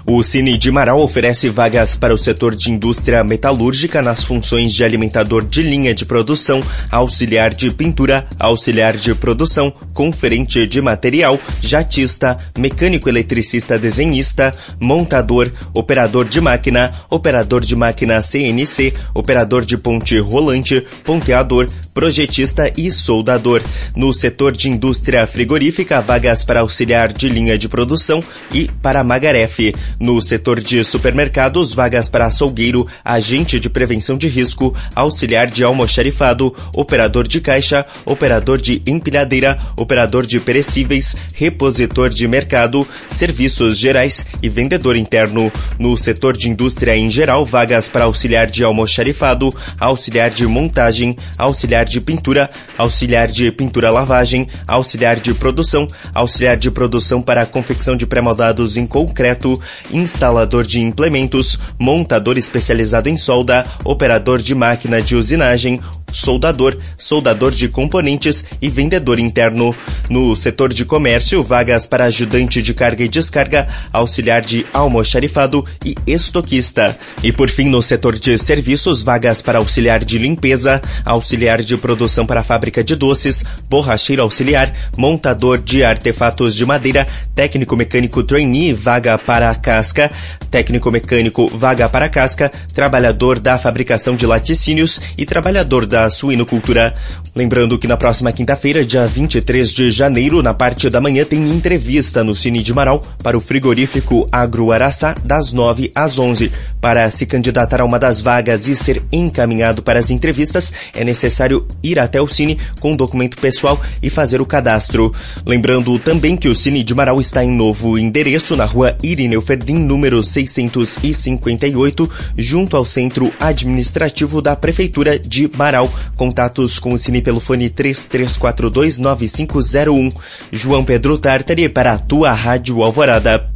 O Cine de Marau oferece vagas para o setor de indústria metalúrgica nas funções de alimentador de linha de produção, auxiliar de pintura, auxiliar de produção, conferente de material, jatista, mecânico eletricista desenhista, montador, operador de máquina CNC, operador de ponte rolante, ponteador, projetista e soldador. No setor de indústria frigorífica, vagas para auxiliar de linha de produção e para Magaref. No setor de supermercados, vagas para açougueiro, agente de prevenção de risco, auxiliar de almoxarifado, operador de caixa, operador de empilhadeira, operador de perecíveis, repositor de mercado, serviços gerais e vendedor interno. No setor de indústria em geral, vagas para auxiliar de almoxarifado, auxiliar de montagem, auxiliar de pintura lavagem, auxiliar de produção para a confecção de pré-moldados em concreto, instalador de implementos, montador especializado em solda, operador de máquina de usinagem, soldador de componentes e vendedor interno. No setor de comércio, vagas para ajudante de carga e descarga, auxiliar de almoxarifado e estoquista. E por fim, no setor de serviços, vagas para auxiliar de limpeza, auxiliar de produção para a fábrica de doces, borracheiro auxiliar, montador de artefatos de madeira, técnico mecânico trainee, vaga para a casca, técnico mecânico, vaga para a casca, trabalhador da fabricação de laticínios e trabalhador da suinocultura. Lembrando que na próxima quinta-feira, dia 23 de janeiro, na parte da manhã, tem entrevista no Cine de Marau para o frigorífico Agro Araçá, das 9 às 11. Para se candidatar a uma das vagas e ser encaminhado para as entrevistas, é necessário ir até o Cine com um documento pessoal e fazer o cadastro. Lembrando também que o Cine de Marau está em novo endereço, na rua Irineu Ferdim, número 658, junto ao Centro Administrativo da Prefeitura de Marau. Contatos com o Cine pelo fone 3342-9501. João Pedro Tartari para a tua Rádio Alvorada.